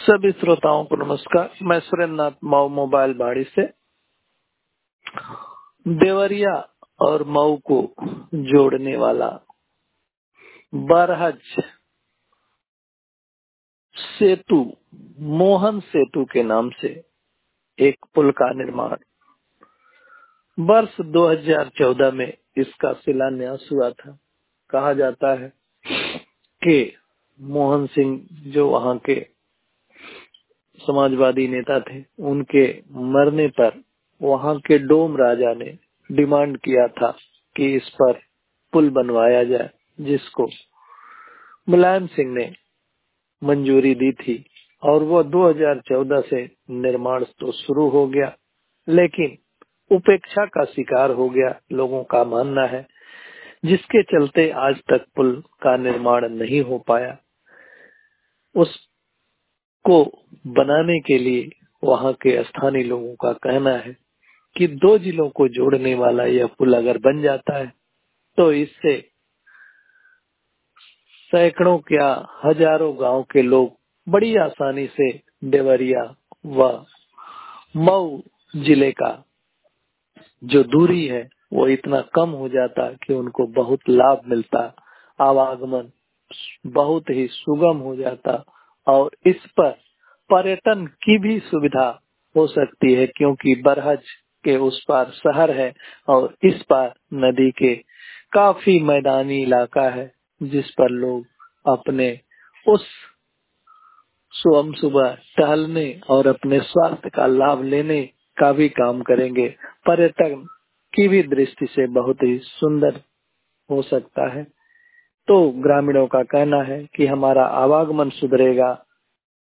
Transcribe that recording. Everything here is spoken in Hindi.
सभी श्रोताओं को नमस्कार। मैं सुरेंद्र नाथ मऊ मोबाइल बाड़ी से देवरिया और मऊ को जोड़ने वाला बरहज सेतु, मोहन सेतु के नाम से एक पुल का निर्माण वर्ष 2014 में इसका शिलान्यास हुआ था। कहा जाता है कि मोहन सिंह जो वहां के समाजवादी नेता थे, उनके मरने पर वहां के डोम राजा ने डिमांड किया था कि इस पर पुल बनवाया जाए, जिसको मुलायम सिंह ने मंजूरी दी थी और वो 2014 से निर्माण तो शुरू हो गया, लेकिन उपेक्षा का शिकार हो गया, लोगों का मानना है, जिसके चलते आज तक पुल का निर्माण नहीं हो पाया। उसको बनाने के लिए वहां के स्थानीय लोगों का कहना है कि दो जिलों को जोड़ने वाला यह पुल अगर बन जाता है तो इससे सैकड़ों क्या हजारों गांव के लोग बड़ी आसानी से देवरिया व मऊ जिले का जो दूरी है वो इतना कम हो जाता कि उनको बहुत लाभ मिलता, आवागमन बहुत ही सुगम हो जाता और इस पर पर्यटन की भी सुविधा हो सकती है, क्योंकि बरहज के उस पार शहर है और इस पार नदी के काफी मैदानी इलाका है, जिस पर लोग अपने उस सुबह टहलने और अपने स्वास्थ्य का लाभ लेने का भी काम करेंगे। पर्यटन की भी दृष्टि से बहुत ही सुंदर हो सकता है। तो ग्रामीणों का कहना है कि हमारा आवागमन सुधरेगा,